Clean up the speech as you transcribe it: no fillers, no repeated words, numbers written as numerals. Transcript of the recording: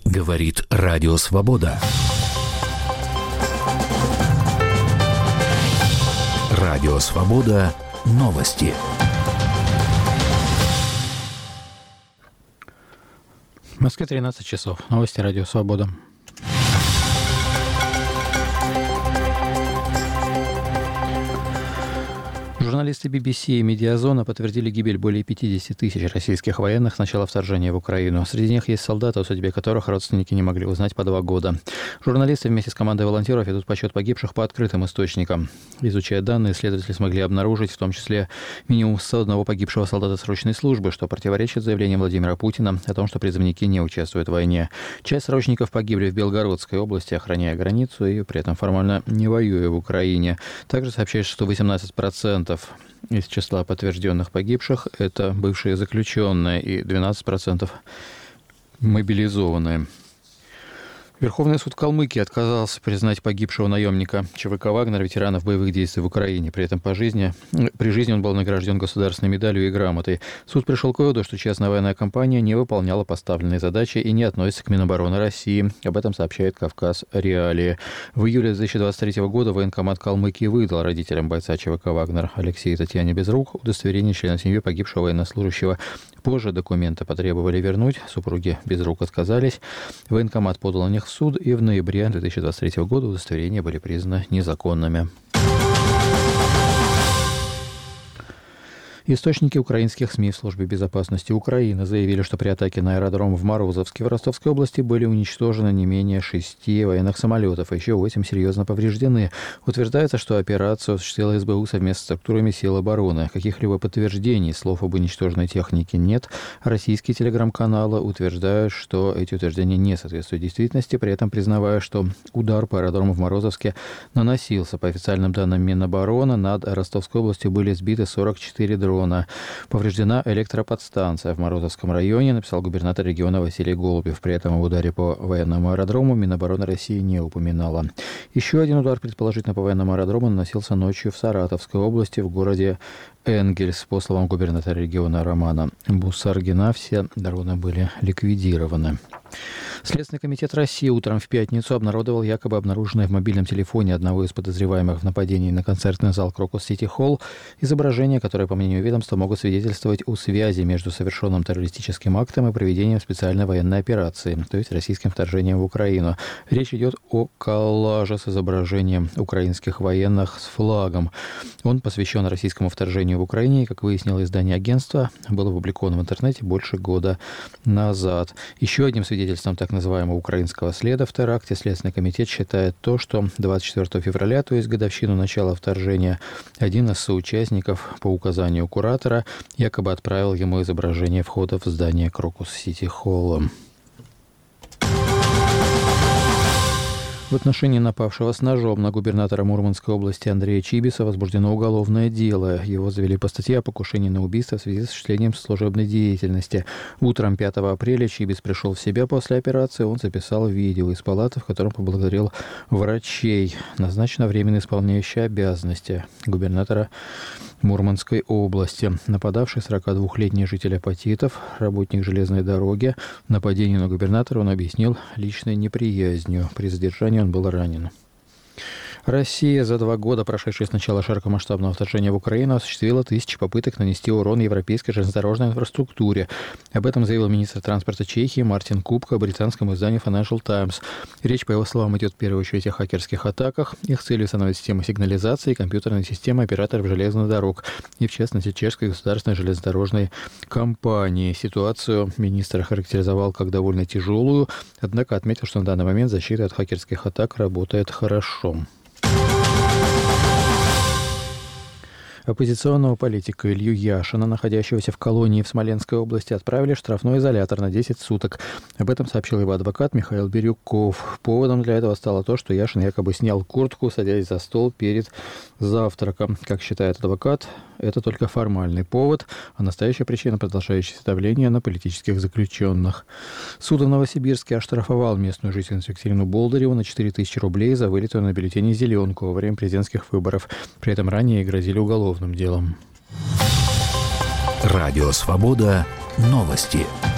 Говорит Радио Свобода. Радио Свобода. Новости. В Москве 13 часов. Новости Радио Свобода. Журналисты BBC и «Медиазона» подтвердили гибель более 50 тысяч российских военных с начала вторжения в Украину. Среди них есть солдаты, о судьбе которых родственники не могли узнать по 2 года. Журналисты вместе с командой волонтеров ведут подсчет погибших по открытым источникам. Изучая данные, исследователи смогли обнаружить в том числе минимум 101 погибшего солдата срочной службы, что противоречит заявлениям Владимира Путина о том, что призывники не участвуют в войне. Часть срочников погибли в Белгородской области, охраняя границу и при этом формально не воюя в Украине. Также сообщается, что 18% из числа подтвержденных погибших – это бывшие заключенные и 12% мобилизованные. Верховный суд Калмыкии отказался признать погибшего наемника ЧВК «Вагнер» ветеранов боевых действий в Украине. При этом при жизни он был награжден государственной медалью и грамотой. Суд пришел к выводу, что частная военная компания не выполняла поставленные задачи и не относится к Минобороны России. Об этом сообщает «Кавказ Реалии». В июле 2023 года военкомат Калмыкии выдал родителям бойца ЧВК «Вагнер» Алексею и Татьяне Безрук удостоверение члена семьи погибшего военнослужащего. Позже документы потребовали вернуть. Супруги Безрук отказались. Военкомат подал на них в суд, и в ноябре 2023 года удостоверения были признаны незаконными. Источники украинских СМИ в службе безопасности Украины заявили, что при атаке на аэродром в Морозовске в Ростовской области были уничтожены не менее 6 военных самолетов, а еще 8 серьезно повреждены. Утверждается, что операцию осуществила СБУ совместно с структурами сил обороны. Каких-либо подтверждений слов об уничтоженной технике нет. Российские телеграм-каналы утверждают, что эти утверждения не соответствуют действительности, при этом признавая, что удар по аэродрому в Морозовске наносился. По официальным данным Минобороны, над Ростовской областью были сбиты 44 дрона. Повреждена электроподстанция в Морозовском районе, написал губернатор региона Василий Голубев. При этом об ударе по военному аэродрому Минобороны России не упоминала. Еще один удар, предположительно по военному аэродрому, наносился ночью в Саратовской области, в городе Энгельс. По словам губернатора региона Романа Бусаргина, все дроны были ликвидированы. Следственный комитет России утром в пятницу обнародовал якобы обнаруженное в мобильном телефоне одного из подозреваемых в нападении на концертный зал Крокус Сити Холл изображения, которые, по мнению ведомства, могут свидетельствовать о связи между совершенным террористическим актом и проведением специальной военной операции, то есть российским вторжением в Украину. Речь идет о коллаже с изображением украинских военных с флагом. Он посвящен российскому вторжению в Украине и, как выяснило издание агентства, был опубликован в интернете больше года назад. Еще одним свидетельством так называемого украинского следа в теракте Следственный комитет считает то, что 24 февраля, то есть годовщину начала вторжения, один из соучастников по указанию куратора якобы отправил ему изображение входа в здание Крокус Сити Холла. В отношении напавшего с ножом на губернатора Мурманской области Андрея Чибиса возбуждено уголовное дело. Его завели по статье о покушении на убийство в связи с осуществлением служебной деятельности. Утром 5 апреля Чибис пришел в себя после операции. Он записал видео из палаты, в котором поблагодарил врачей. Назначено временно исполняющее обязанности губернатора Мурманской области. Нападавший 42-летний житель Апатитов, работник железной дороги. Нападение на губернатора он объяснил личной неприязнью. При задержании он был ранен. Россия за 2 года, прошедшие с начала широкомасштабного вторжения в Украину, осуществила 1000 попыток нанести урон европейской железнодорожной инфраструктуре. Об этом заявил министр транспорта Чехии Мартин Купка британскому изданию Financial Times. Речь, по его словам, идет в первую очередь о хакерских атаках. Их целью становится система сигнализации и компьютерная система операторов железных дорог, и в частности чешской государственной железнодорожной компании. Ситуацию министр характеризовал как довольно тяжелую, однако отметил, что на данный момент защита от хакерских атак работает хорошо. Оппозиционного политика Илью Яшина, находящегося в колонии в Смоленской области, отправили в штрафной изолятор на 10 суток. Об этом сообщил его адвокат Михаил Бирюков. Поводом для этого стало то, что Яшин якобы снял куртку, садясь за стол перед завтраком. Как считает адвокат, это только формальный повод, а настоящая причина – продолжающееся давление на политических заключенных. Суд в Новосибирске оштрафовал местную жительницу Екатерину Болдыреву на 4000 рублей за вылитую на бюллетене зеленку во время президентских выборов. При этом ранее ей грозили уголовным делом. Радио Свобода. Новости.